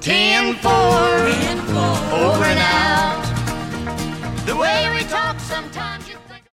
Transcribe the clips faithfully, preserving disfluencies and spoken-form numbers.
ten four, over and out. The way we talk sometimes you think.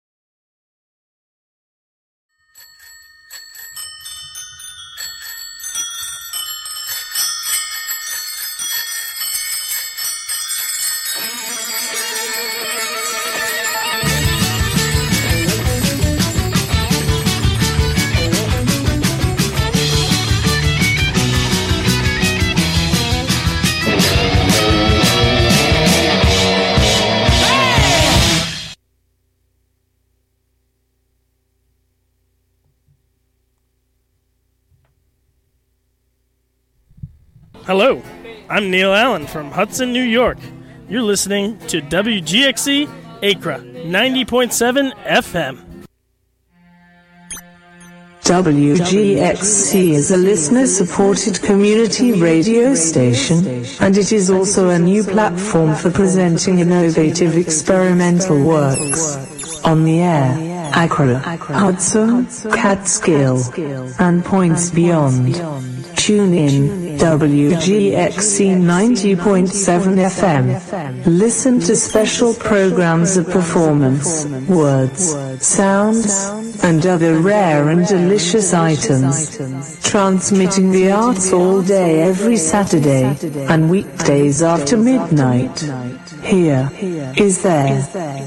Hello, I'm Neil Allen from Hudson, New York. You're listening to W G X C Acra ninety point seven F M. W G X C is a listener-supported community radio station, and it is also a new platform for presenting innovative experimental works. On the air, Accra, Hudson, Catskill, and points beyond. Tune in, W G X C ninety point seven F M. Listen to special programs of performance, words, sounds, and other rare and delicious items. Transmitting the arts all day every Saturday, and weekdays after midnight. Here is there.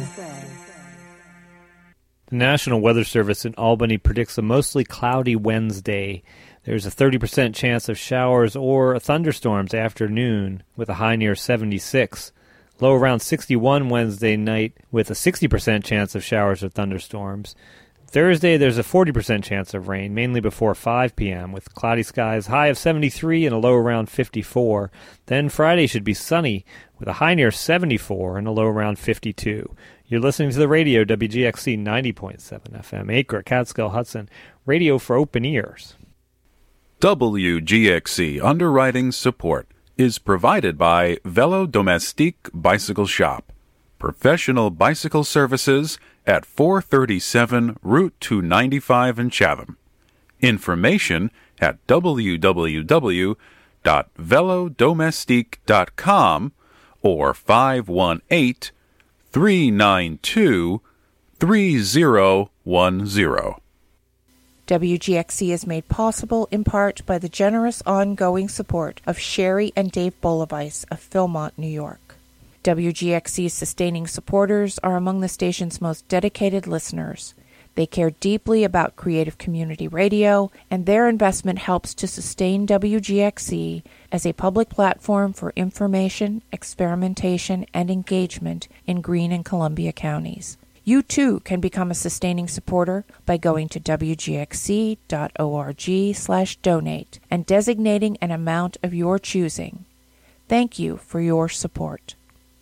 The National Weather Service in Albany predicts a mostly cloudy Wednesday. There's a thirty percent chance of showers or thunderstorms after noon, with a high near seventy-six. Low around sixty-one Wednesday night, with a sixty percent chance of showers or thunderstorms. Thursday, there's a forty percent chance of rain, mainly before five p.m., with cloudy skies, high of seventy-three and a low around fifty-four. Then Friday should be sunny, with a high near seventy-four and a low around fifty-two. You're listening to the radio, W G X C ninety point seven F M, Acre, Catskill, Hudson, radio for open ears. W G X C underwriting support is provided by Velo Domestique Bicycle Shop, professional bicycle services at four thirty-seven Route two ninety-five in Chatham. Information at w w w dot velo domestique dot com or five one eight, three nine two, three zero one zero. W G X C is made possible in part by the generous ongoing support of Sherry and Dave Bolovice of Philmont, New York. W G X C's sustaining supporters are among the station's most dedicated listeners. They care deeply about creative community radio, and their investment helps to sustain W G X C as a public platform for information, experimentation, and engagement in Greene and Columbia counties. You too can become a sustaining supporter by going to w g x c dot org slash donate and designating an amount of your choosing. Thank you for your support.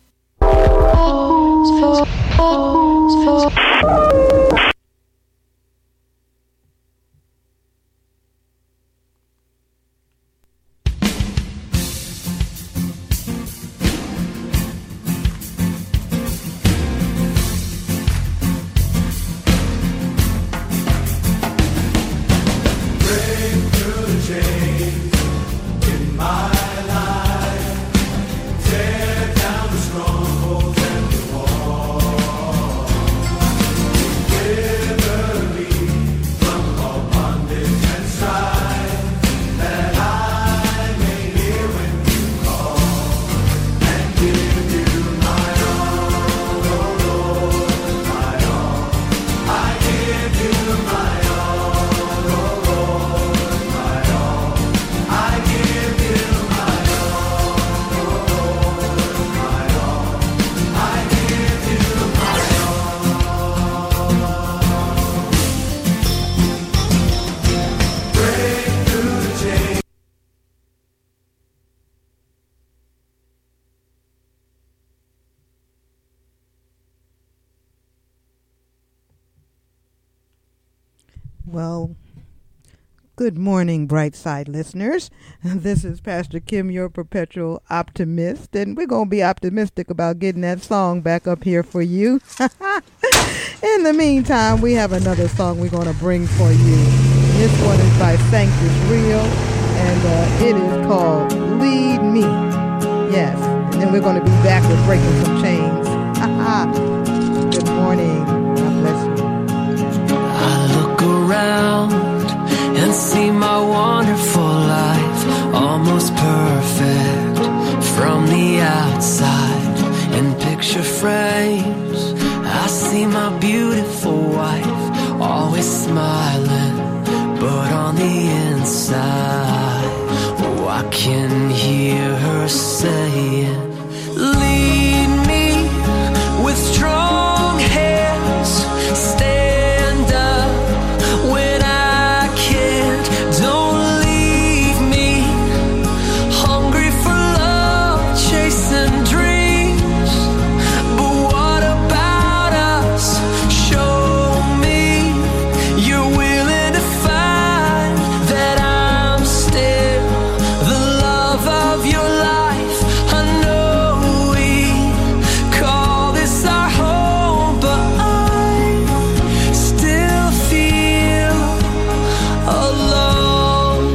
Well, good morning, Brightside listeners. This is Pastor Kim, your perpetual optimist, and we're going to be optimistic about getting that song back up here for you. In the meantime, we have another song we're going to bring for you. This one is by Sanctus Real, and uh, it is called Lead Me. Me. Yes. And then we're going to be back with Breaking Some Chains. Good morning. God bless you. I look around and see my wonderful life, almost perfect from the outside. In picture frames, I see my beautiful wife, always smiling, but on the inside, oh, I can hear her saying, lead me with strong hands, stand up when I can't, don't leave me hungry for love, chasing dreams, but what about us? Show me you're willing to find that I'm still the love of your life. I know we call this our home, but I still feel alone.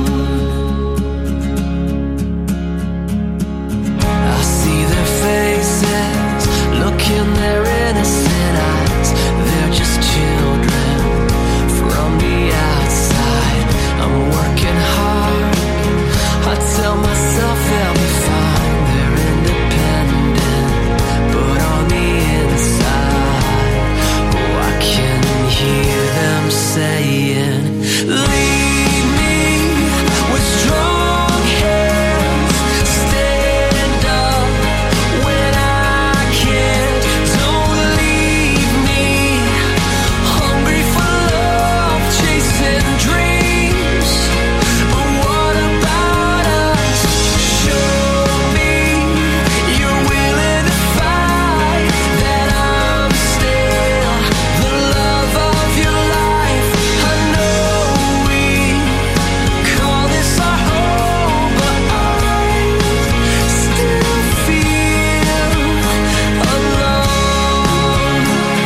I see their faces, look in their innocent eyes. They're just children from the outside. I'm working hard, I tell myself they'll be fine. They're independent, but on the inside, oh, I can hear them saying, lead me with strong hands, stand up when I can't, don't leave me hungry for love, chasing dreams, but what about us? Show me you're willing to fight, that I'm still the love of your life. I know we call this our home, but I still feel alone.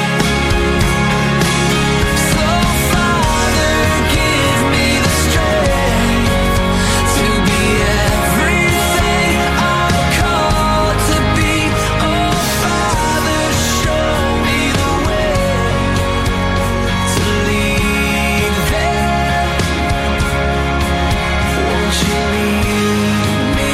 So Father, give me the strength to be everything I'm called to be. Oh Father, show me the way to lead them. Won't you lead me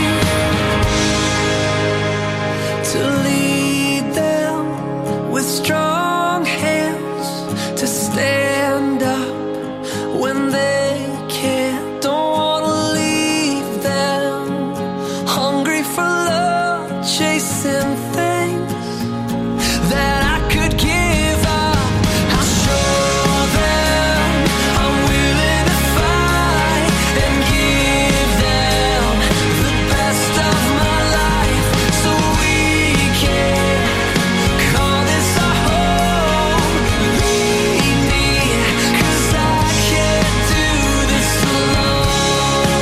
to lead them with strong hands, to stand up when they can't, don't wanna leave them hungry for love, chasing things that I could give up. I'll show them I'm willing to fight and give them the best of my life, so we can call this our home. Lead me, 'cause I can't do this alone.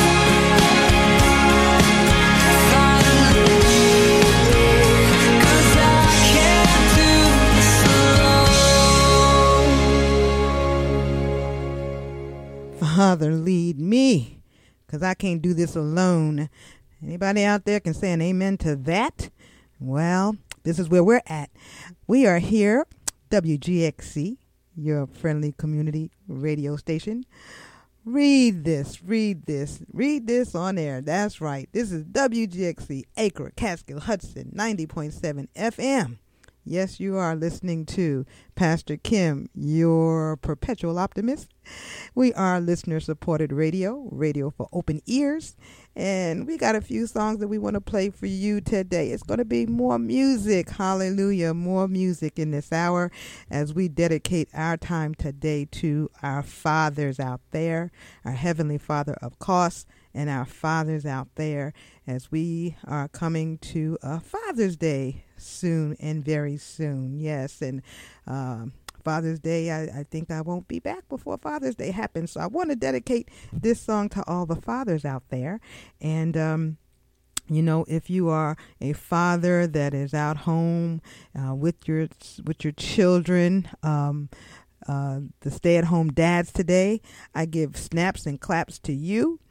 Father, lead me, 'cause I can't do this alone. Father, lead me, because I can't do this alone. Anybody out there can say an amen to that? Well, this is where we're at. We are here, W G X C, your friendly community radio station. Read this, read this, read this on air. That's right. This is W G X C, Acre, Catskill, Hudson, ninety point seven F M. Yes, you are listening to Pastor Kim, your perpetual optimist. We are listener-supported radio, radio for open ears, and we got a few songs that we want to play for you today. It's going to be more music, hallelujah, more music in this hour as we dedicate our time today to our fathers out there, our Heavenly Father, of course, and our fathers out there as we are coming to a Father's Day soon and very soon. Yes, and um, Father's Day, I, I think I won't be back before Father's Day happens. So I want to dedicate this song to all the fathers out there. And, um, you know, if you are a father that is out home uh, with your with your children, um, uh, the stay-at-home dads today, I give snaps and claps to you.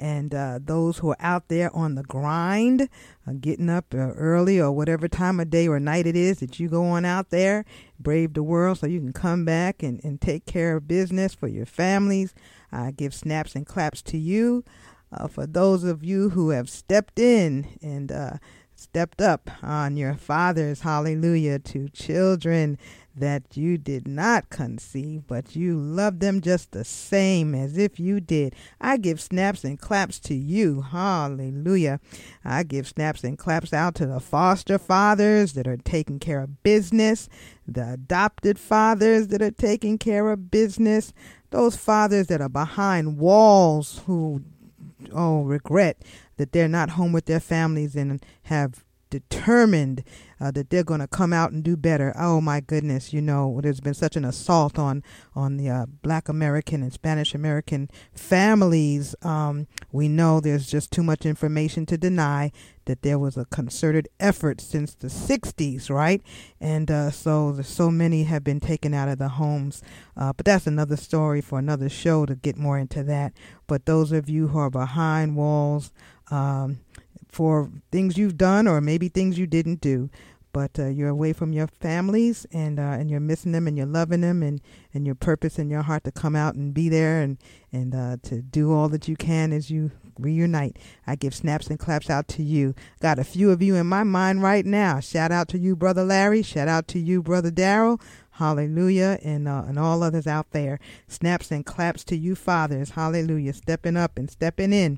And uh, those who are out there on the grind, uh, getting up uh, early or whatever time of day or night it is that you go on out there, brave the world so you can come back and, and take care of business for your families. I give snaps and claps to you. Uh, for those of you who have stepped in and uh, stepped up on your fathers, hallelujah, to children that you did not conceive, but you love them just the same as if you did. I give snaps and claps to you. Hallelujah. I give snaps and claps out to the foster fathers that are taking care of business, the adopted fathers that are taking care of business, those fathers that are behind walls who, oh, regret that they're not home with their families and have determined uh, that they're going to come out and do better. Oh my goodness, you know, there's been such an assault on on the uh, Black American and Spanish American families. Um, we know there's just too much information to deny that there was a concerted effort since the sixties, right? And uh, so the, so many have been taken out of the homes. Uh, but that's another story for another show to get more into that. But those of you who are behind walls, um, for things you've done or maybe things you didn't do, but uh, you're away from your families and uh, and you're missing them and you're loving them and, and your purpose in your heart to come out and be there and, and uh, to do all that you can as you reunite. I give snaps and claps out to you. Got a few of you in my mind right now. Shout out to you, Brother Larry. Shout out to you, Brother Darrell. Hallelujah. And, uh, and all others out there. Snaps and claps to you, fathers. Hallelujah. Stepping up and stepping in.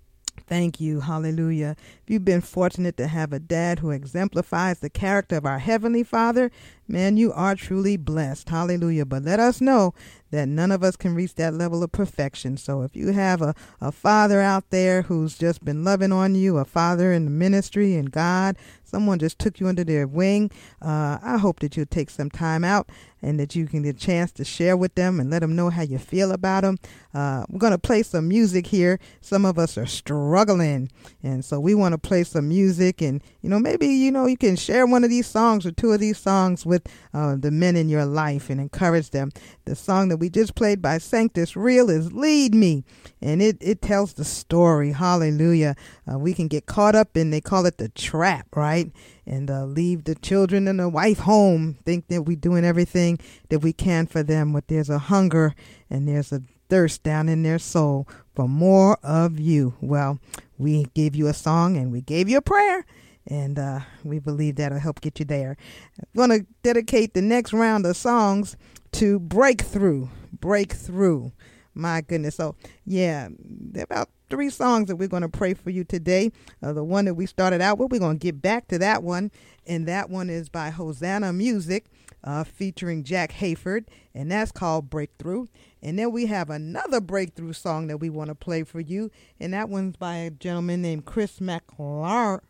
Thank you. Hallelujah. If you've been fortunate to have a dad who exemplifies the character of our Heavenly Father, man, you are truly blessed. Hallelujah. But let us know that none of us can reach that level of perfection. So if you have a, a father out there who's just been loving on you, a father in the ministry and God, someone just took you under their wing, uh, I hope that you'll take some time out and that you can get a chance to share with them and let them know how you feel about them. Uh, we're going to play some music here. Some of us are struggling, and so we want to play some music. And, you know, maybe, you know, you can share one of these songs or two of these songs with uh, the men in your life and encourage them. The song that we just played by Sanctus Real is Lead Me, and it, it tells the story. Hallelujah. Uh, we can get caught up in, they call it the trap, right? And uh, leave the children and the wife home, think that we're doing everything that we can for them, but there's a hunger and there's a thirst down in their soul for more of you. Well, we gave you a song and we gave you a prayer, and uh, we believe that'll help get you there. I'm going to dedicate the next round of songs to Breakthrough. Breakthrough. My goodness. So, yeah, there are about three songs that we're going to pray for you today. Uh, the one that we started out with, we're going to get back to that one. And that one is by Hosanna Music, uh, featuring Jack Hayford. And that's called Breakthrough. And then we have another Breakthrough song that we want to play for you. And that one's by a gentleman named Chris McLar-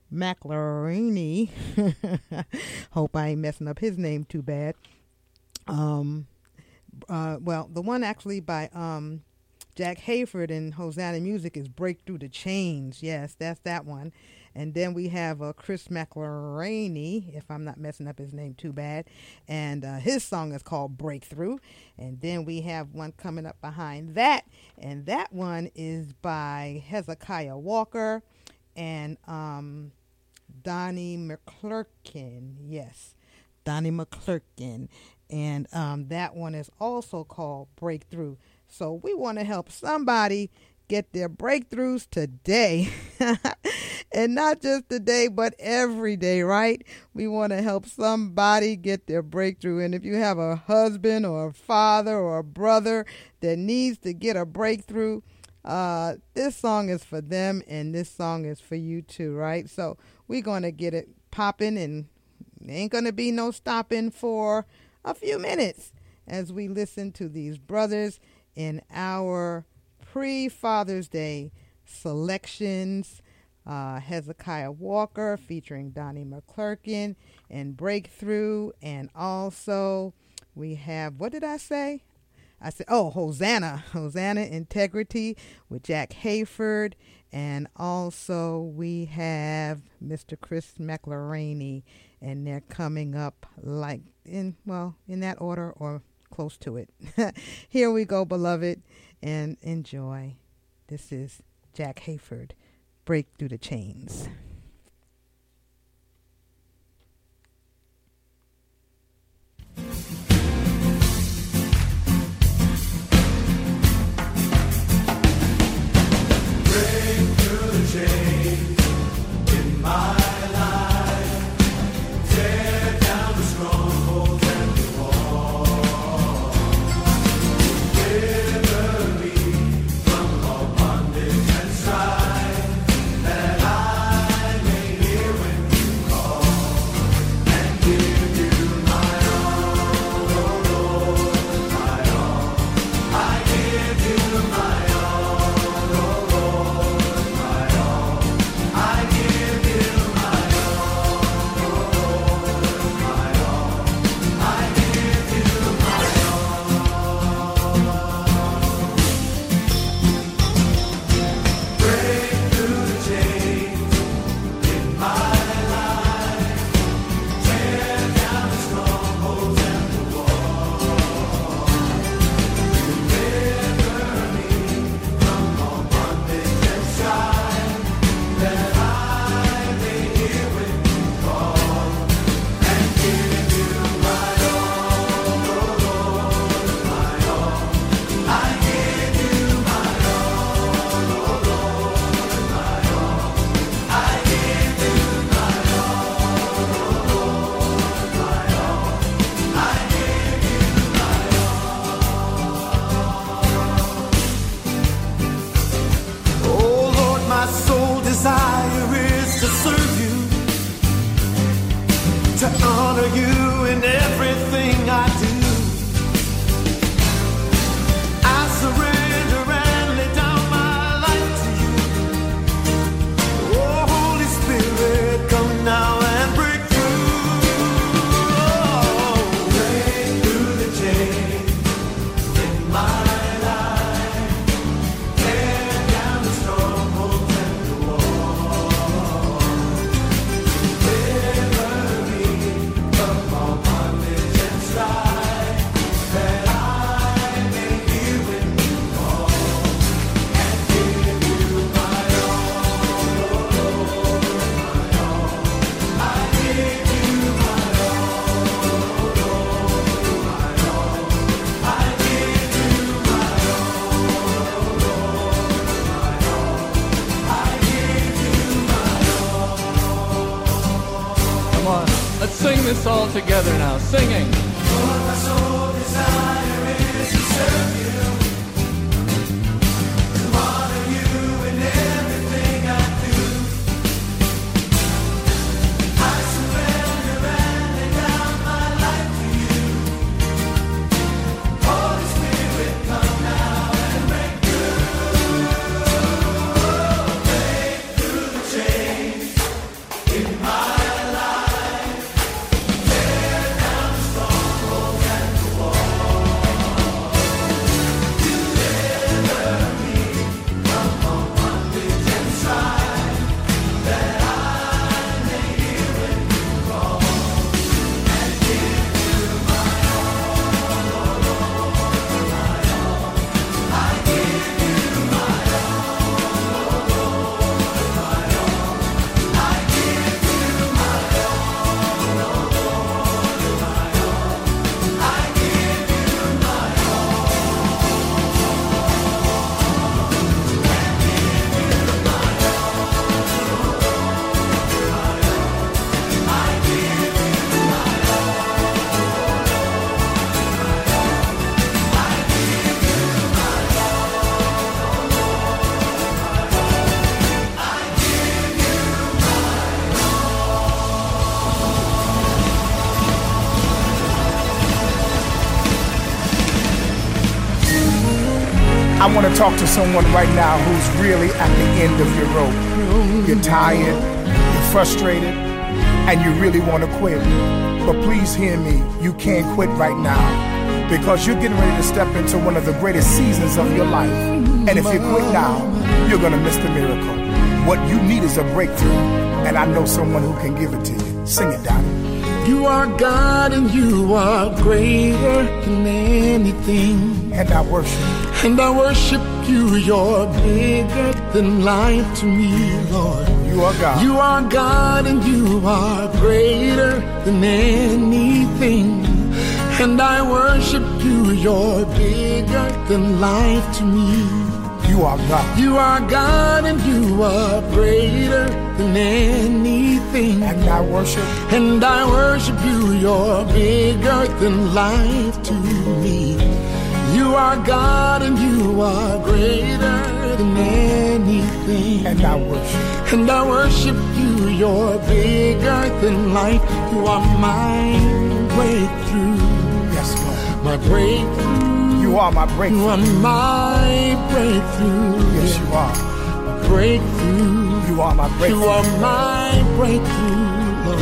McLarini. Hope I ain't messing up his name too bad. Um, uh, well, the one actually by um, Jack Hayford and Hosanna Music is Breakthrough the Chains. Yes, that's that one. And then we have uh, Chris McLarini, if I'm not messing up his name too bad. And uh, his song is called Breakthrough. And then we have one coming up behind that. And that one is by Hezekiah Walker and um, Donnie McClurkin. Yes, Donnie McClurkin. And um, that one is also called Breakthrough. So we want to help somebody get their breakthroughs today. And not just today, but every day, right? We want to help somebody get their breakthrough. And if you have a husband or a father or a brother that needs to get a breakthrough, uh, this song is for them and this song is for you too, right? So we're going to get it popping, and there ain't going to be no stopping for a few minutes as we listen to these brothers in our pre-Father's Day selections. Uh, Hezekiah Walker featuring Donnie McClurkin and Breakthrough. And also we have, what did I say? I said, oh, Hosanna. Hosanna Integrity with Jack Hayford. And also we have Mister Chris McLarini. And they're coming up like in, well, in that order or close to it. Here we go, beloved, and enjoy. This is Jack Hayford, Break Through the Chains. Sing this all together now, singing. Lord, my sole desire is to serve you, to honor you in everything I do. I surrender and lay down my life to you. Holy Spirit, come now and break through, break through the chains in my I want to talk to someone right now who's really at the end of your rope. You're tired, you're frustrated, and you really want to quit. But please hear me, you can't quit right now, because you're getting ready to step into one of the greatest seasons of your life. And if you quit now, you're going to miss the miracle. What you need is a breakthrough, and I know someone who can give it to you. Sing it, Donnie. You are God and you are greater than anything. And I worship. And I worship you. You're bigger than life to me, Lord. You are God. You are God and you are greater than anything. And I worship you. You're bigger than life to me. You are God. You are God and you are greater than anything. And I worship. And I worship you. You're bigger than life to me. You are God and you are greater than anything. And I worship. And I worship you. You're bigger than life. You are my breakthrough. Yes, Lord. My breakthrough. You are my breakthrough. You are my breakthrough. Yes, you are. Breakthrough. You are my breakthrough. You are my breakthrough. Lord.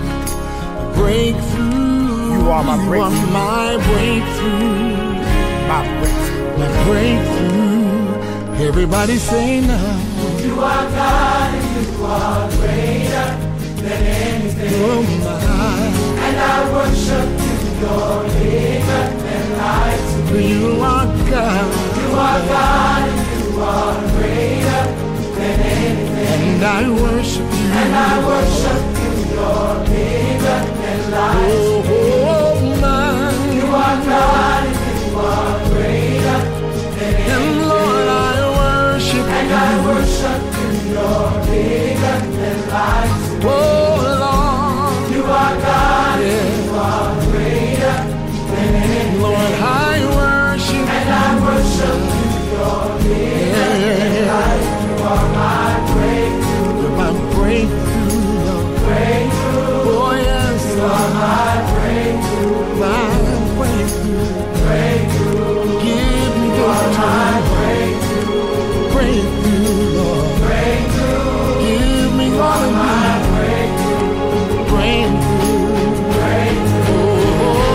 Breakthrough. You are my breakthrough. You are my breakthrough. My breakthrough. My breakthrough. Everybody say now. You are God and you are greater than anything. Oh my. And I worship you. You're bigger than life to me. You are God. You are God and you are greater than anything. And I worship you. And I worship you. You're bigger than life to me. Oh, oh my. You are God and you are greater than anything. And Lord, I worship and you. I worship you. You're bigger than life to me. Oh Lord. You are God yeah. and you are greater than anything. Lord, I worship and I worship you. You're bigger than life. You are my breakthrough. You're my breakthrough, Lord. Breakthrough. Oh yes, you are my breakthrough. My breakthrough. Breakthrough. Give me you are my breakthrough. Breakthrough, Lord. Breakthrough. Give me you are my breakthrough. Breakthrough. Breakthrough. Oh, oh, oh.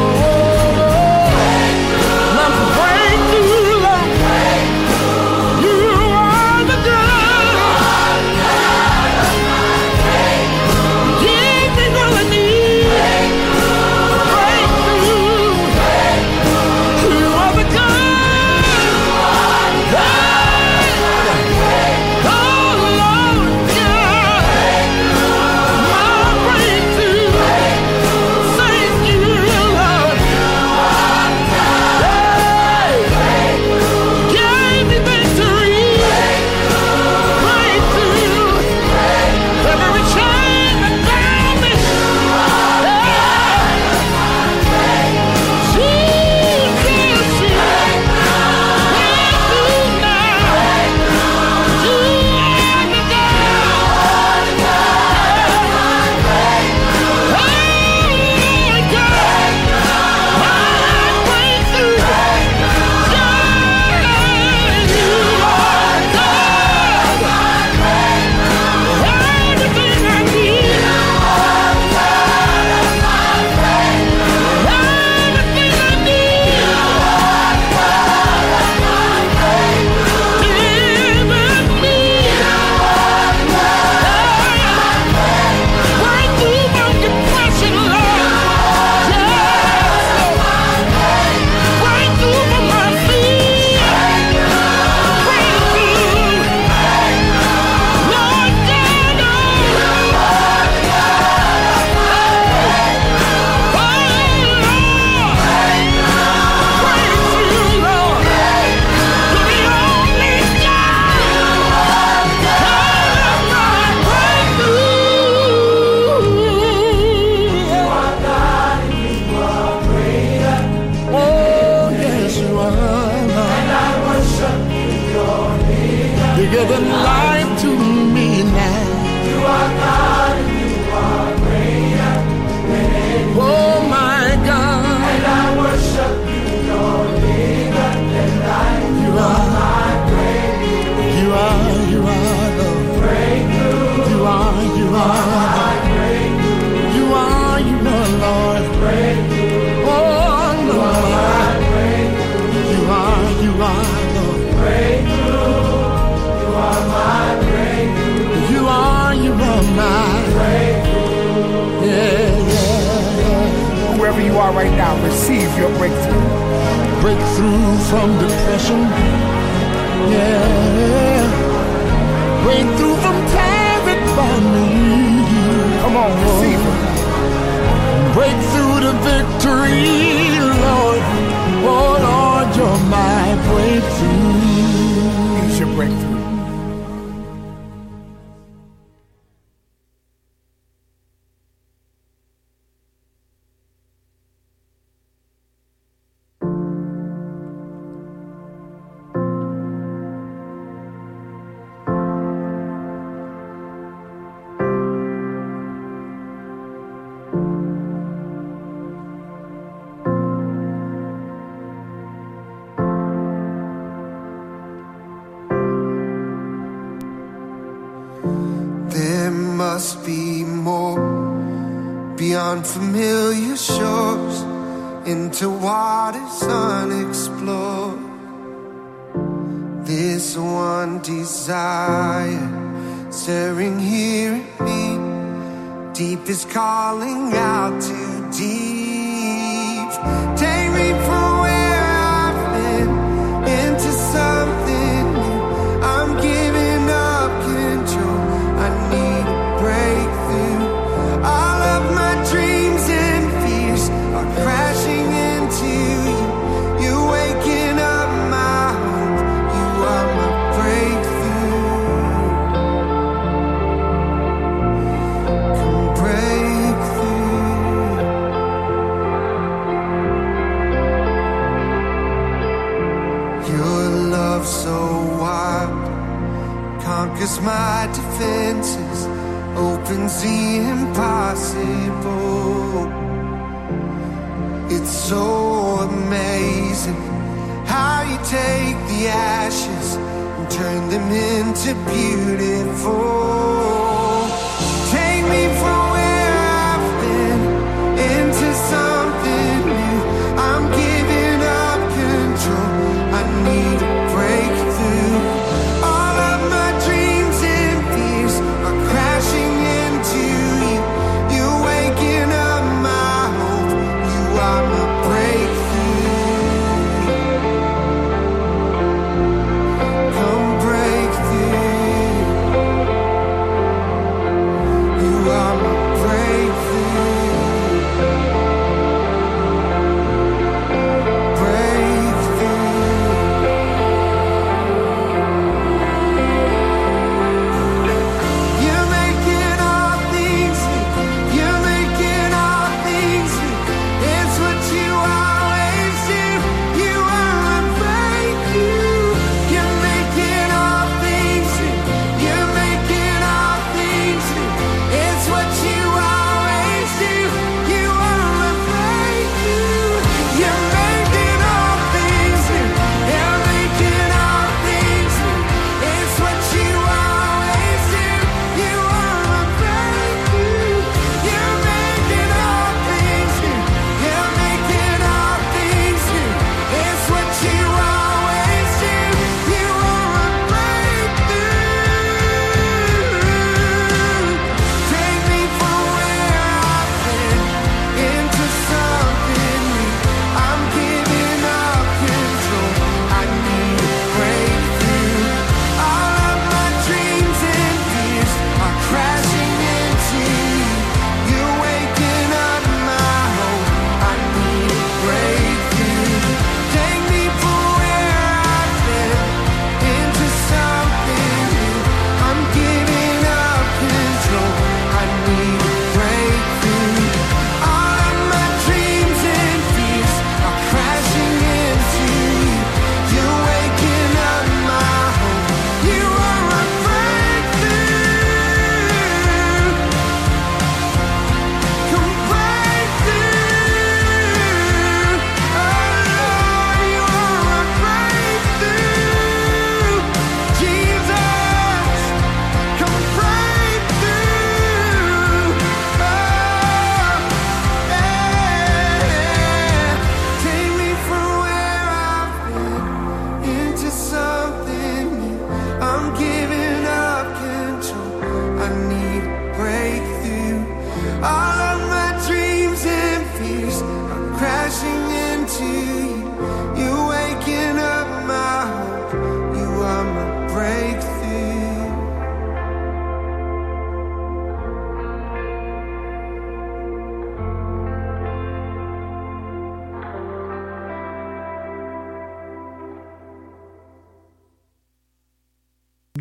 My breakthrough, Lord. Breakthrough. You are the God. Give me what I need. Breakthrough. You are the God. Oh, Lord, God. My breakthrough. Thank you, Lord. Hey. Gave me victory. Breakthrough. Every chain that bound me. Jesus, you breakthrough now. You are the God. Oh, God. My breakthrough. God, you are God. Everything I need. Everything I need. Give it me. Breakthrough from depression, Lord. Yes. Breakthrough from my fear. Breakthrough. Lord God, oh. Breakthrough, Lord. You're the only God. You are God and you are greater. Oh, yes, you are, Lord. And I worship you. You're bigger. Bigger than life to me now. You are God and you are greater than anything. Oh, my God. And I worship you. You're bigger than life. You are, My breakthrough. you are, you are, Lord. Breakthrough. You are, you are, My breakthrough. you are, you are, Lord. Breakthrough. Oh, Lord. My breakthrough. You are, you are, Lord. Breakthrough. You are my breakthrough. You are, you are my Breakthrough. yeah, yeah, yeah. Whoever you are right now, receive your breakthrough. Breakthrough from depression. Yeah. Breakthrough from tired by me. Come on, receive it. Breakthrough to victory, Lord. Oh, Lord, you're my breakthrough. He's your breakthrough. Must be more beyond familiar shores, into waters unexplored. This one desire stirring here in me, deep is calling out to deep. Take me from where I've been into something new. I'm giving up control. I need breakthrough. All of my dreams and fears are crashing into you. You're waking up my hope. You are my breakthrough. Come break through. Your love so wild conquers my defenses, opens the impossible. It's so amazing how you take the ashes and turn them into beautiful. Take me from where I've been into something new. I'm giving up control. I need a breakthrough. All of my dreams and fears are crashing into you. You're waking up my hope. You are my breakthrough. Come break through.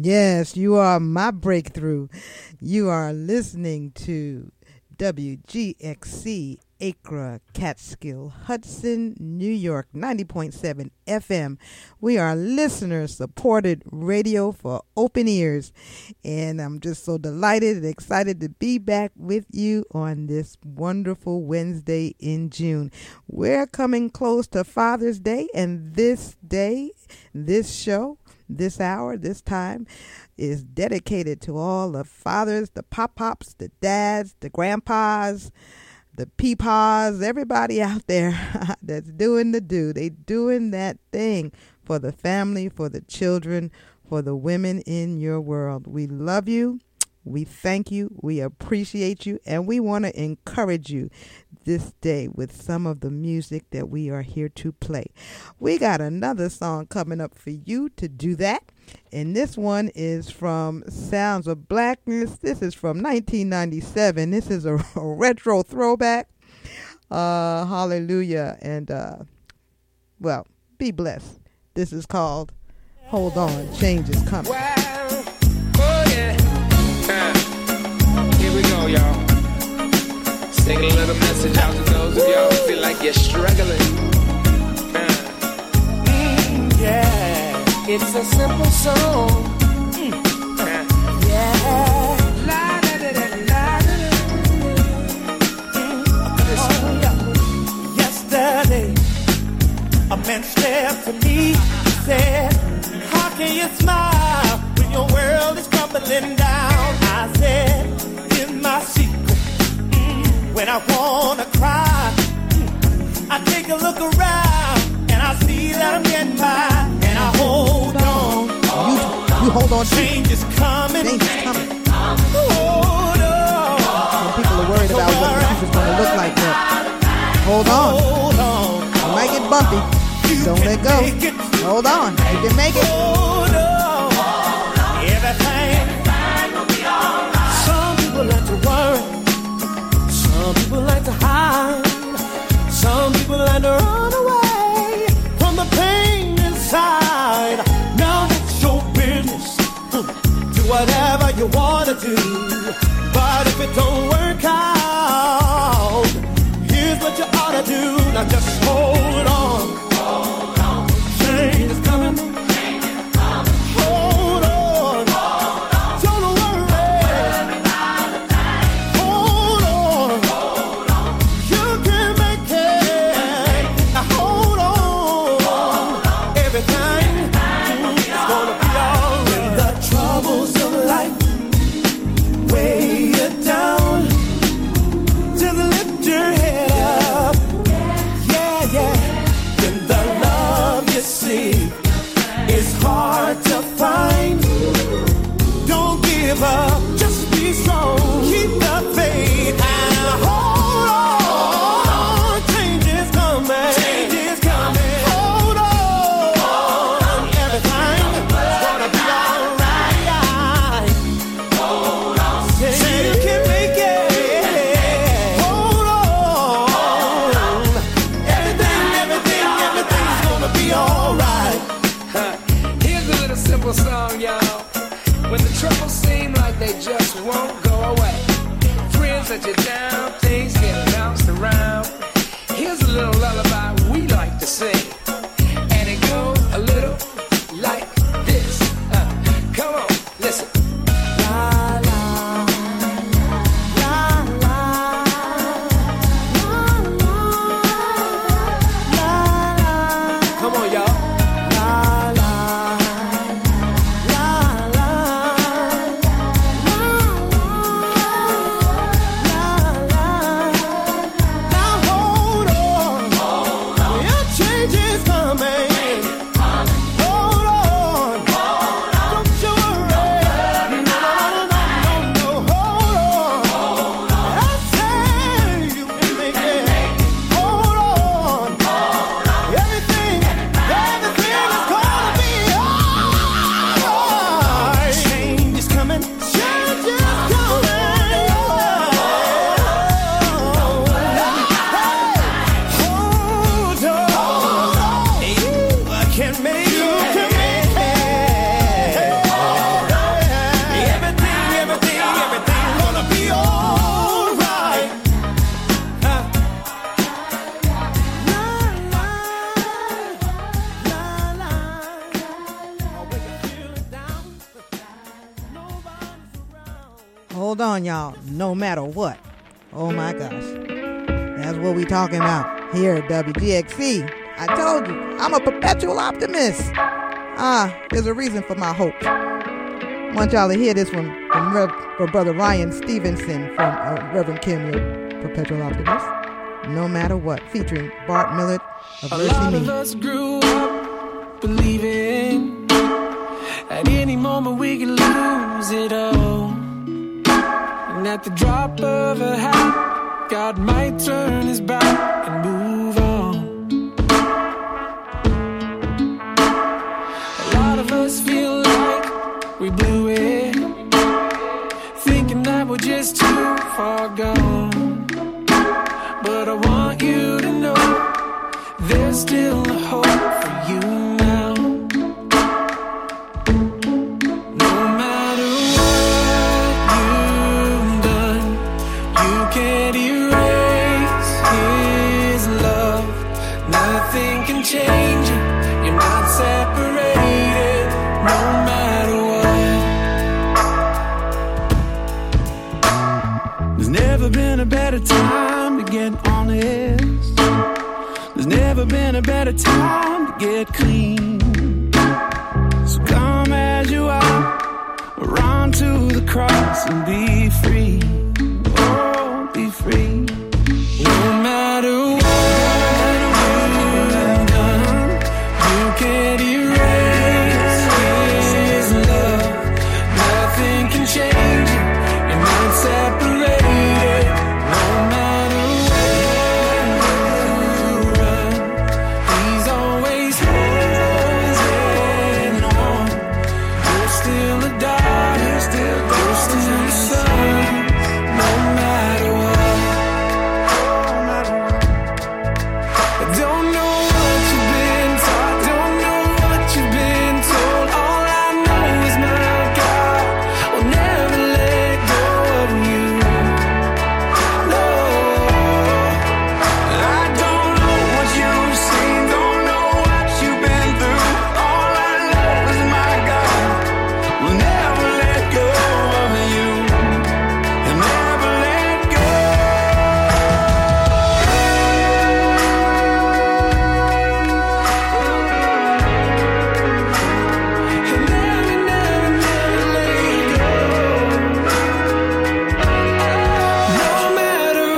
Yes, you are my breakthrough. You are listening to W G X C Acra, Catskill, Hudson, New York, ninety point seven F M. We are listener-supported radio for open ears. And I'm just so delighted and excited to be back with you on this wonderful Wednesday in June. We're coming close to Father's Day, and this day, this show, this hour, this time is dedicated to all the fathers, the pop-pops, the dads, the grandpas, the peepaws, everybody out there that's doing the do. They doing that thing for the family, for the children, for the women in your world. We love you. We thank you. We appreciate you. And we want to encourage you this day with some of the music that we are here to play. We got another song coming up for you to do that. And this one is from Sounds of Blackness. This is from nineteen ninety-seven. This is a, a retro throwback. Uh, hallelujah. And, uh, well, be blessed. This is called Hold On, Change Is Coming. Well, oh yeah. Uh, here we go, y'all. Sing a little message out to those of y'all who feel like you're struggling. Uh. Mm, yeah. It's a simple song. Mm. Uh. Yeah. La, da, da, da, la, da, da. Oh, yeah. Yesterday, a man stepped to me and said, how can you smile when your world is crumbling down? I said, here's my secret. Mm. When I wanna cry, mm. I take a look around and I see that I'm getting by. And I hold on. You, you hold on. Change is coming. Change is coming. Hold on. Some people are worried about what the future's going to look like, but hold on. Hold on. It might get bumpy. You Don't let go. Hold on. You can make it. Hold on. Everything will be alright. Some people like to worry. Some people like to hide. Some people like to run away from the pain inside. Now it's your business. Do whatever you want to do. But if it don't work out, here's what you ought to do. Now just hold on. Hold on. Change is coming. Change is coming. Hold on. Hold on. Don't worry. Hold on. Hold on. You can make it. Now hold on. Hold on. Everything is gonna be alright. When the troubles of life weigh you down, just lift your head up. Yeah, yeah. When the love you see is hard to find, don't give up. Just be strong. Keep the faith and hold on. Change is coming. Change is coming. Hold on. Hold on. Everything is gonna be alright. Hold on. Say you can make it. Hold on. Everything, everything, everything's gonna be alright. Here's a little simple song, y'all. When the troubles seem like they just won't go away, friends let you down, things get bounced around. Here's a little lullaby we like to sing, and it goes a little like this. Uh, come on, listen. La la la la la la la. Come on, y'all. La la la la la la. Now hold on. Your change is Hold on, y'all. No matter what. Oh my gosh. That's what we talking about here at W G X C. I told you, I'm a perpetual optimist. Ah, there's a reason for my hope. I want y'all to hear this from, from, Rev, from Brother Ryan Stevenson from uh, Reverend Kim, your perpetual optimist. No matter what, featuring Bart Millard of A Mercy lot Me. of us grew up believing at any moment we could lose it all. And at the drop of a hat, God might turn his back and move on. A lot of us feel like we blew it, thinking that we're just too far gone. But I want you to know there's still a hope for you now. No matter what you've done, you can't erase his love. Nothing can change it. You're not separated. No matter what. There's never been a better time to get honest. There's never been a better time to get clean. So come as you are, run to the cross and be free. Oh, be free. No matter what you've done, you can't erase his love. Nothing can change it. You're not separated. No matter where you run, he's always holding on. You're still a daughter, you're still, you're still a son. No matter what, no matter what. I don't know what you've been taught, don't know what you've been told. All I know is my God will never let go of you. No, I don't know what you've seen, don't know what you've been through. All I know is my God will never let go of you. He'll never let go. He'll never, never, never let go. No matter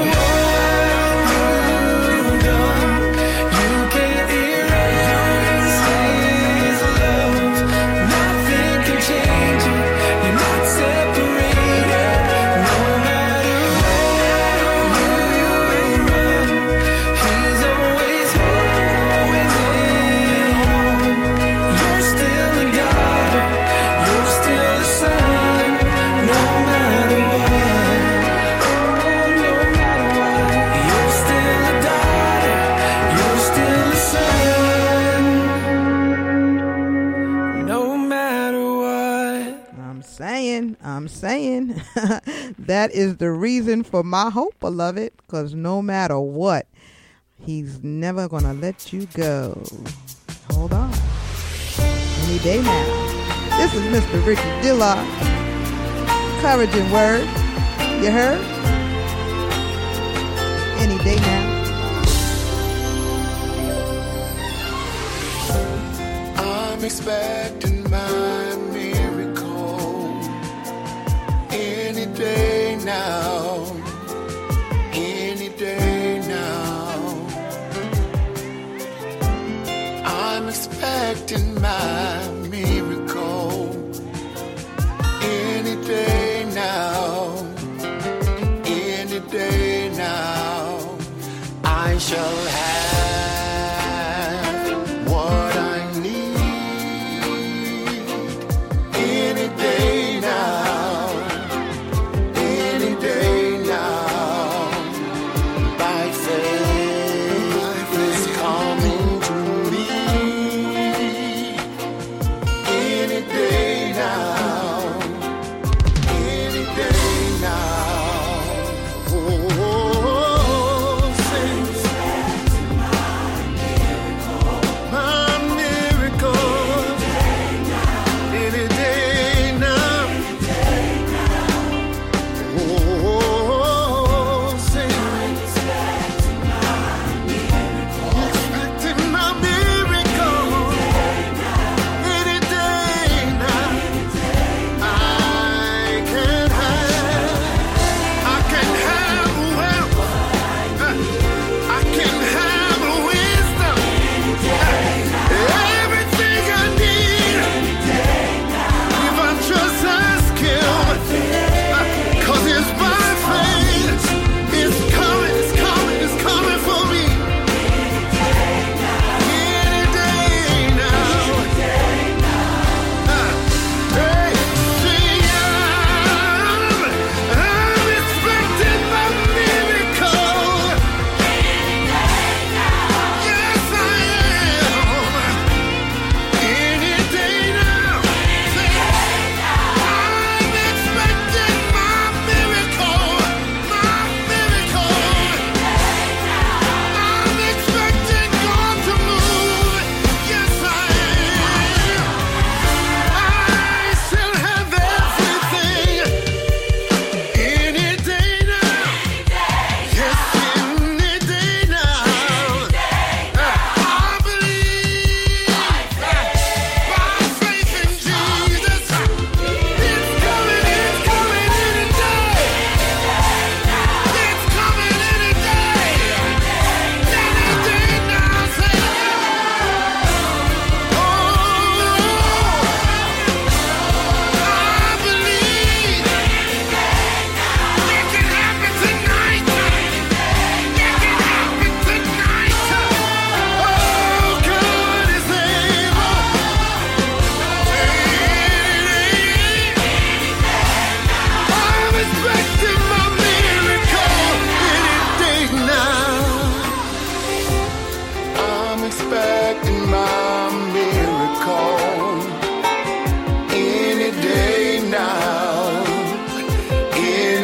what you've done, you can't erase his love. Nothing can change it. You're not separated. No matter where you run, he's always always in. You're still a daughter, you're still a son. No matter what, oh, no matter what, you're still a daughter, you're still a son. No matter what. I'm saying, I'm saying, that is the reason for my hope, beloved, because no matter what, he's never going to let you go. Hold on. Any day now. This is Mister Richard Dillard. Courage and word. You heard? Any day now. I'm expecting my miracle any day now, any day now. I'm expecting my miracle any day now, any day now. I shall have what I need any day now, any day now. By faith, it's coming to me any day now, any day now. Oh, saints,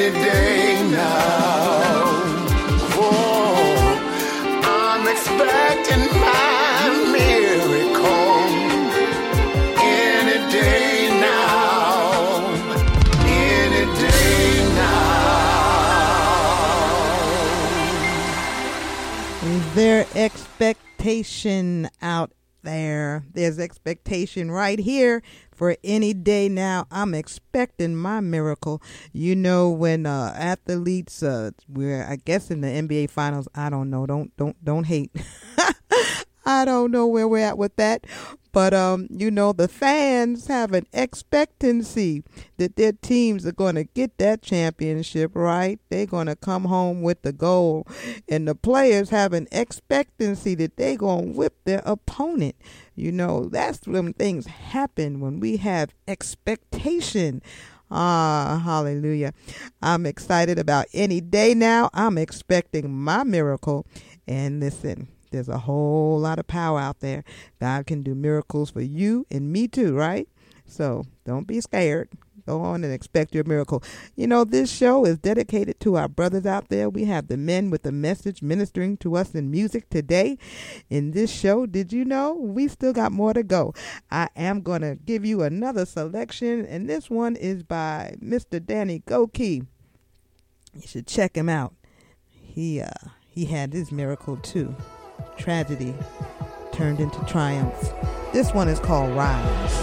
any day now. Oh, I'm expecting my miracle any day now. Any day now. Is there expectation out there? There's expectation right here for any day now. I'm expecting my miracle. You know, when uh, athletes, uh, we're I guess in the N B A Finals. I don't know. Don't don't don't hate. I don't know where we're at with that. But, um, you know, the fans have an expectancy that their teams are going to get that championship, right? They're going to come home with the gold. And the players have an expectancy that they're going to whip their opponent. You know, that's when things happen, when we have expectation. Ah, hallelujah. I'm excited about any day now. I'm expecting my miracle. And listen, there's a whole lot of power out there. God can do miracles for you and me too, right? So don't be scared. Go on and expect your miracle. You know, this show is dedicated to our brothers out there. We have the men with the message ministering to us in music today. In this show, did you know we still got more to go? I am going to give you another selection, and this one is by Mister Danny Gokey. You should check him out. He uh he had his miracle too. Tragedy turned into triumph. This one is called Rise.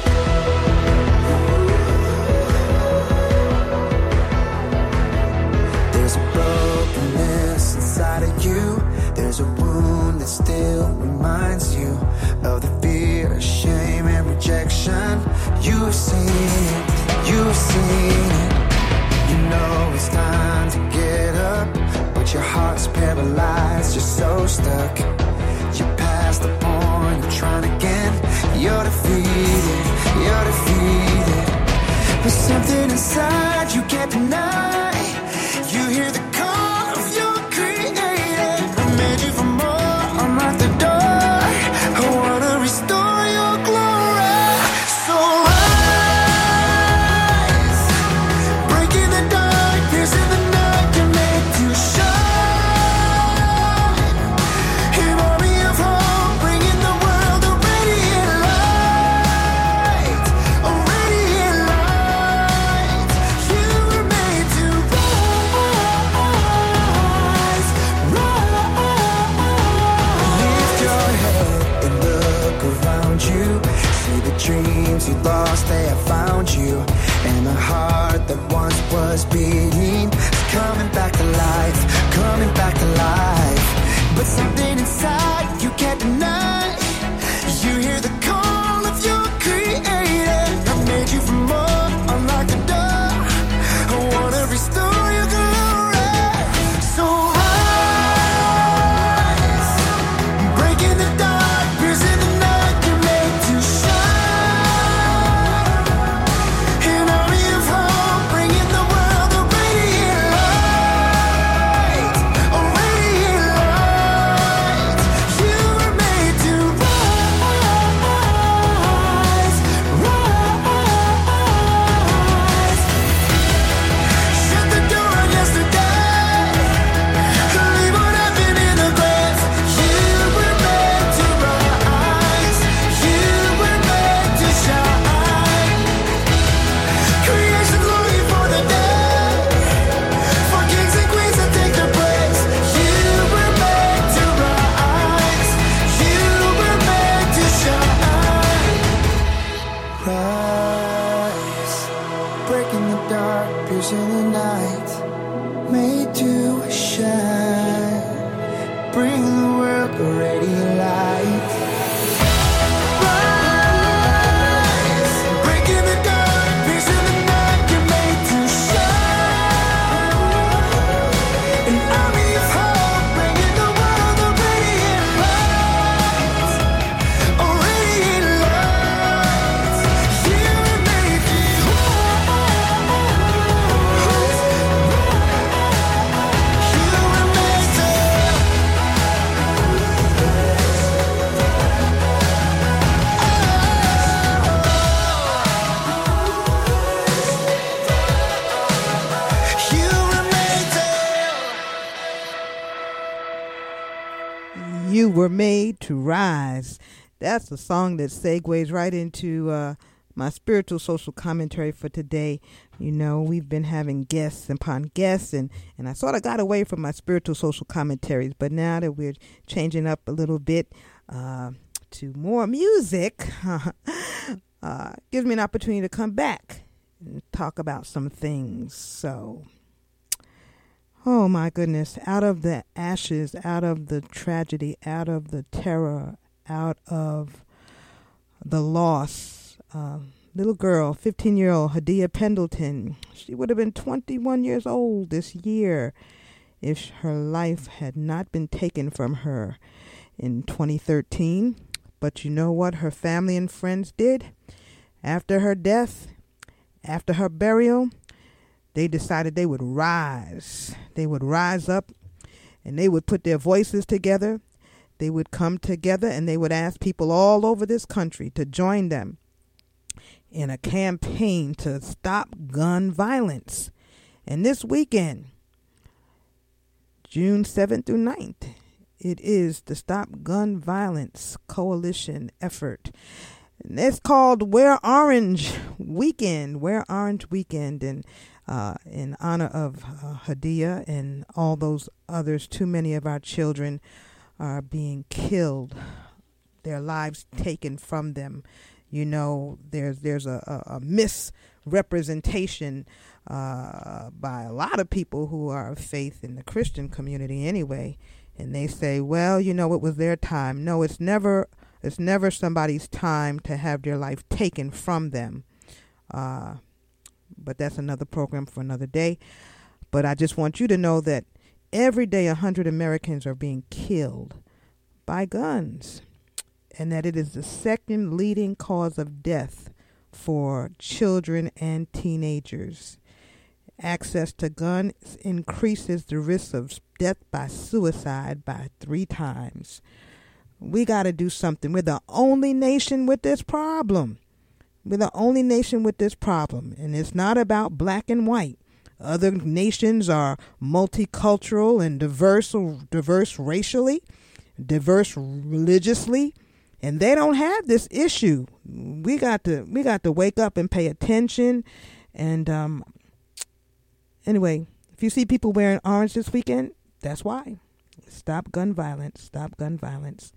There's a brokenness inside of you. There's a wound that still reminds you of the fear, shame, and rejection. You've seen it, you've seen it. You know it's time to get up, but your heart's paralyzed, you're so stuck. You're past the point of trying again. You're defeated, you're defeated. But something inside you can't deny. You hear the call of your creator. I made you for more, unlock the door. I wanna restore your glory. So rise, breaking the dark, piercing the night. You're made to shine. An army of hope, bringing the world a radiant light, a radiant light. You were made to rise, rise. Lift your head and look around you. See the dreams you lost, they have found you. And the heart that once was beating is coming back to life, coming back to life. But something inside you can't deny. You hear the call of your creator. I made you for more, unlock the door. I wanna restore your glory. So rise, breaking the dark, piercing the night. You're made to shine. An army of hope, bringing the world a radiant light, a radiant light. You were made to rise, rise. Shut the door on yesterday. Leave what happened in the grave. You were made to rise. You were made to shine. Creation longing for the day, for kings and queens to take their place. You were made to rise. You were made to shine. Rise, breaking the dark, piercing the night. Made to shine, bring the world a radiant light. Rise, breaking the dark, piercing the night. You're made to shine. An army of hope, bringing the world a radiant light, a radiant light. You were made to rise. You were made to you were made to rise. That's a song that segues right into uh, my spiritual social commentary for today. You know, we've been having guests upon guests, and, and I sort of got away from my spiritual social commentaries, but now that we're changing up a little bit uh, to more music, uh, gives me an opportunity to come back and talk about some things. So, oh my goodness, out of the ashes, out of the tragedy, out of the terror, out of the loss, uh, little girl, fifteen-year-old Hadia Pendleton, she would have been twenty-one years old this year if her life had not been taken from her in twenty thirteen. But you know what her family and friends did? After her death, after her burial, they decided they would rise. They would rise up and they would put their voices together. They would come together and they would ask people all over this country to join them in a campaign to stop gun violence. And this weekend, June seventh through ninth, it is the Stop Gun Violence Coalition effort. And it's called Wear Orange Weekend, Wear Orange Weekend, and uh, in honor of uh, Hadia and all those others. Too many of our children are being killed, their lives taken from them. You know, there's there's a, a, a misrepresentation uh, by a lot of people who are of faith in the Christian community anyway, and they say, well, you know, it was their time. No, it's never it's never somebody's time to have their life taken from them. Uh, but that's another program for another day. But I just want you to know that every day one hundred Americans are being killed by guns, and that it is the second leading cause of death for children and teenagers. Access to guns increases the risk of death by suicide by three times. We got to do something. We're the only nation with this problem. We're the only nation with this problem, and it's not about black and white. Other nations are multicultural and diverse, diverse racially, diverse religiously, and they don't have this issue. We got to we got to wake up and pay attention. And um, anyway, if you see people wearing orange this weekend, that's why. Stop gun violence. Stop gun violence.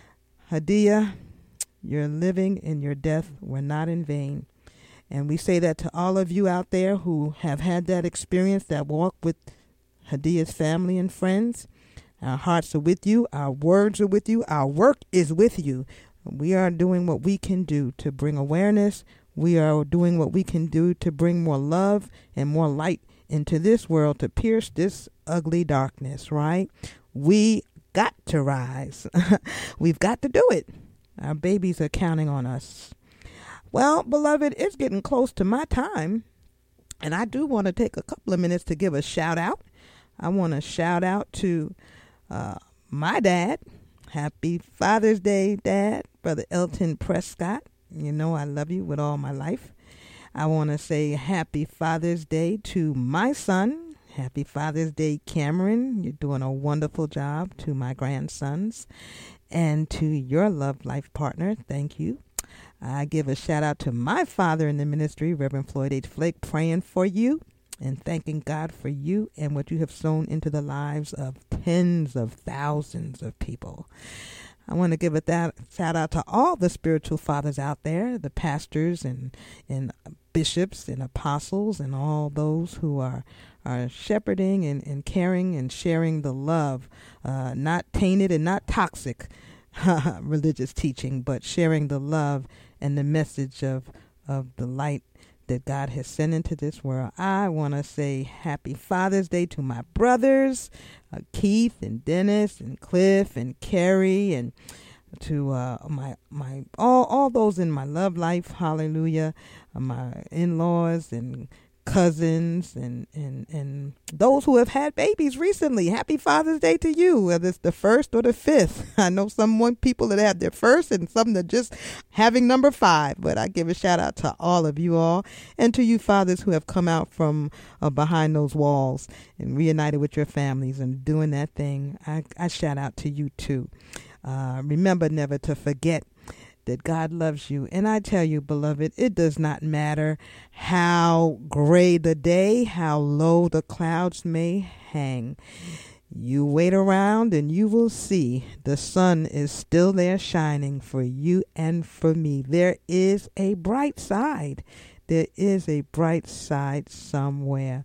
Hadia, your living and your death were not in vain. And we say that to all of you out there who have had that experience, that walk with Hadia's family and friends. Our hearts are with you. Our words are with you. Our work is with you. We are doing what we can do to bring awareness. We are doing what we can do to bring more love and more light into this world, to pierce this ugly darkness, right? We got to rise. We've got to do it. Our babies are counting on us. Well, beloved, it's getting close to my time, and I do want to take a couple of minutes to give a shout out. I want to shout out to uh, my dad. Happy Father's Day, Dad, Brother Elton Prescott. You know I love you with all my life. I want to say happy Father's Day to my son. Happy Father's Day, Cameron. You're doing a wonderful job. To my grandsons and to your love life partner, thank you. I give a shout out to my father in the ministry, Reverend Floyd H. Flake, praying for you and thanking God for you and what you have sown into the lives of tens of thousands of people. I want to give a that shout out to all the spiritual fathers out there, the pastors and, and bishops and apostles and all those who are, are shepherding and, and caring and sharing the love, uh, not tainted and not toxic religious teaching, but sharing the love and the message of, of the light that God has sent into this world. I want to say happy Father's Day to my brothers, uh, Keith and Dennis and Cliff and Carrie, and to uh, my my all all those in my love life. Hallelujah. Uh, my in-laws and cousins and, and, and those who have had babies recently. Happy Father's Day to you, whether it's the first or the fifth. I know some one people that have their first and some that just having number five, but I give a shout out to all of you all and to you fathers who have come out from uh, behind those walls and reunited with your families and doing that thing. I, I shout out to you too. Uh, remember never to forget that God loves you. And I tell you, beloved, it does not matter how gray the day, how low the clouds may hang. You wait around and you will see the sun is still there shining for you and for me. There is a bright side. There is a bright side somewhere.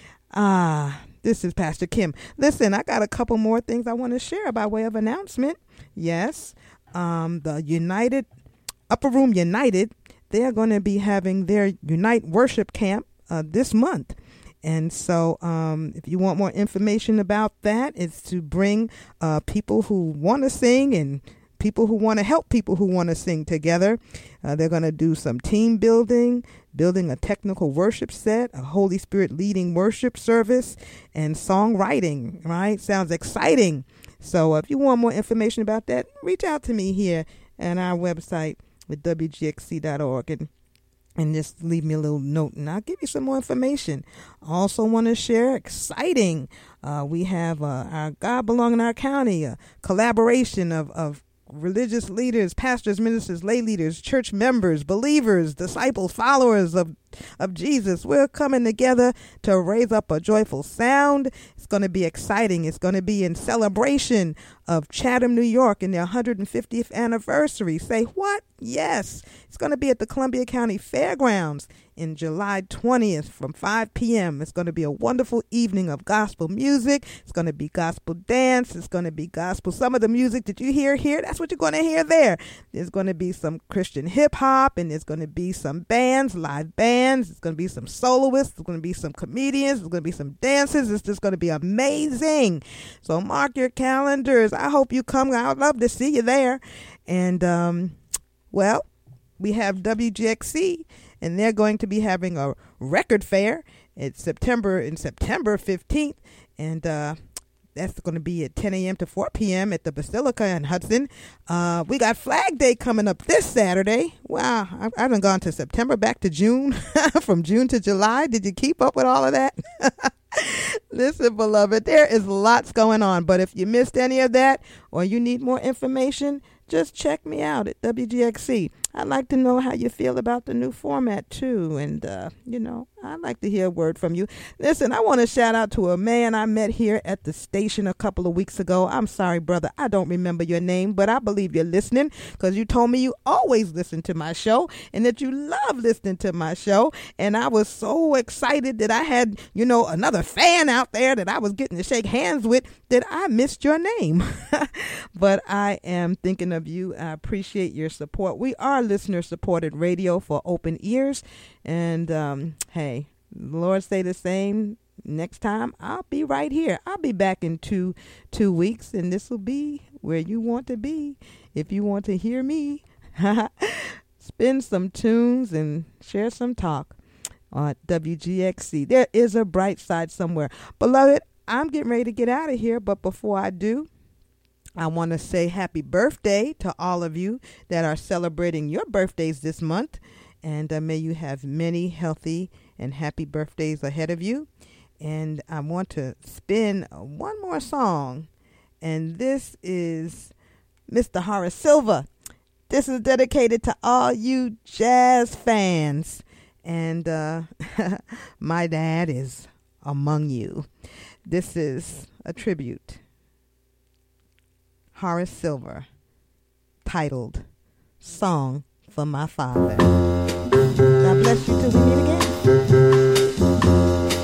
Ah, this is Pastor Kim. Listen, I got a couple more things I want to share by way of announcement. Yes, um, the United, Upper Room United, they're going to be having their Unite Worship Camp uh, this month. And so um, if you want more information about that, it's to bring uh, people who want to sing and people who want to help people who want to sing together. Uh, they're going to do some team building, building a technical worship set, a Holy Spirit leading worship service, and songwriting, right? Sounds exciting. So uh, if you want more information about that, reach out to me here at our website at W G X C dot org. And And just leave me a little note, and I'll give you some more information. Also want to share, exciting, uh, we have uh, our God Belong in Our County, a collaboration of, of religious leaders, pastors, ministers, lay leaders, church members, believers, disciples, followers of, of Jesus. We're coming together to raise up a joyful sound. It's going to be exciting. It's going to be in celebration of Chatham, New York, in their one hundred fiftieth anniversary. Say what? Yes. It's going to be at the Columbia County Fairgrounds in July twentieth from five p.m. It's going to be a wonderful evening of gospel music. It's going to be gospel dance. It's going to be gospel. Some of the music that you hear here, that's what you're going to hear there. There's going to be some Christian hip hop, and there's going to be some bands, live bands. It's going to be some soloists. There's going to be some comedians. There's going to be some dances. It's just going to be amazing. So mark your calendars. I hope you come. I'd love to see you there. And, um, well, we have W G X C, and they're going to be having a record fair. It's September in September fifteenth, and uh, that's going to be at ten a.m. to four p.m. at the Basilica in Hudson. Uh, we got Flag Day coming up this Saturday. Wow, I, I haven't gone to September, back to June, from June to July. Did you keep up with all of that? Listen, beloved, there is lots going on, but if you missed any of that or you need more information, just check me out at W G X C. I'd like to know how you feel about the new format, too. And, uh, you know, I'd like to hear a word from you. Listen, I want to shout out to a man I met here at the station a couple of weeks ago. I'm sorry, brother, I don't remember your name, but I believe you're listening because you told me you always listen to my show and that you love listening to my show. And I was so excited that I had, you know, another fan out there that I was getting to shake hands with that I missed your name. But I am thinking of you. I appreciate your support. We are listener-supported radio for open ears. And, um, hey, the Lord say the same. Next time, I'll be right here. I'll be back in two two weeks, and this will be where you want to be. If you want to hear me, spin some tunes and share some talk on W G X C. There is a bright side somewhere. Beloved, I'm getting ready to get out of here, but before I do, I want to say happy birthday to all of you that are celebrating your birthdays this month. And uh, may you have many healthy and happy birthdays ahead of you. And I want to spin one more song. And this is Mister Horace Silver. This is dedicated to all you jazz fans. And uh, my dad is among you. This is a tribute. Horace Silver, titled Song for My Father. God bless you till we meet again.